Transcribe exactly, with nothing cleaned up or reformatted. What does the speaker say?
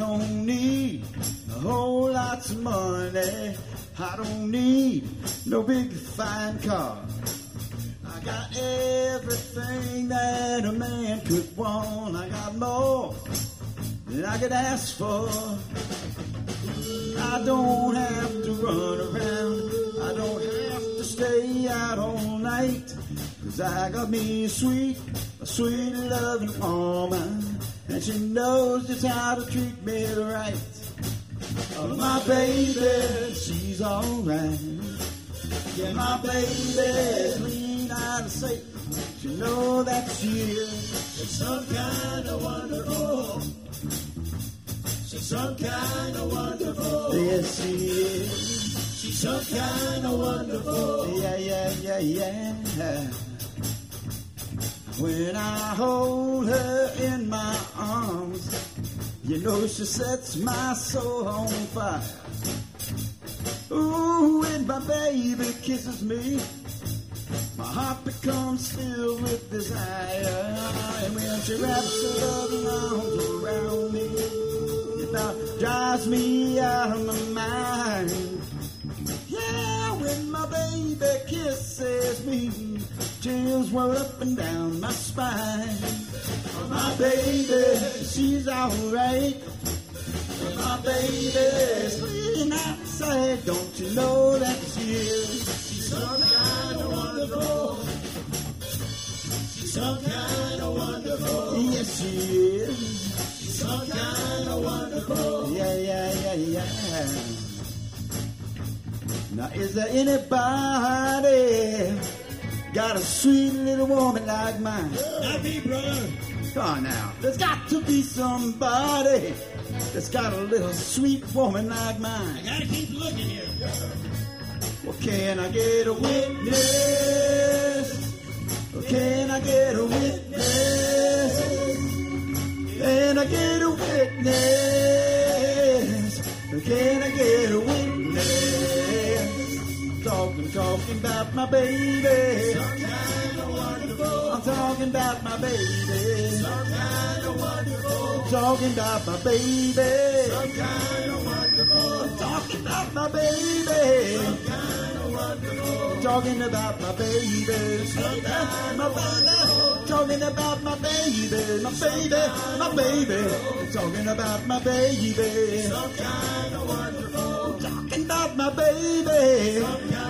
don't need a whole lot of money. I don't need no big fine car. I got everything that a man could want. I got more than I could ask for. I don't have to run around. I don't have to stay out all night. Cause I got me a sweet, a sweet loving woman. And she knows just how to treat me right. Oh, my baby, she's alright. Yeah, my baby's clean out of sight. You know that she is. She's some kind of wonderful. She's some kind of wonderful. Yes, she is. She's some kind of wonderful. Yeah, yeah, yeah, yeah. When I hold her in my arms, you know she sets my soul on fire. Ooh, when my baby kisses me, my heart becomes filled with desire. And when she wraps her loving arms around me, it about drives me out of my mind. Yeah, when my baby kisses me, chills roll up and down my spine. Oh, my baby, she's alright. Oh, my baby's clean outside. Don't you know that she is? She's some kind of wonderful. She's some kind of wonderful. Yes, she is. She's some kind of wonderful. Yeah, yeah, yeah, yeah. Now, is there anybody got a sweet little woman like mine? Not me, brother. Come on now. There's got to be somebody that's got a little sweet woman like mine. I gotta keep looking here. Well, can I get a witness? Well, can I get a witness? Can I get a witness? Well, can I get a witness? Talking, talking about my baby. Some kind of wonderful. I'm talking about my baby. Some kind of wonderful. Talking about my baby. Some kind of wonderful. Talking about my baby. Some kind of wonderful. Talking about my baby. Some kind of wonderful. Talking about my baby. My baby. My baby. Talking about my baby. Some kind of wonderful. Talking about my baby. Some kind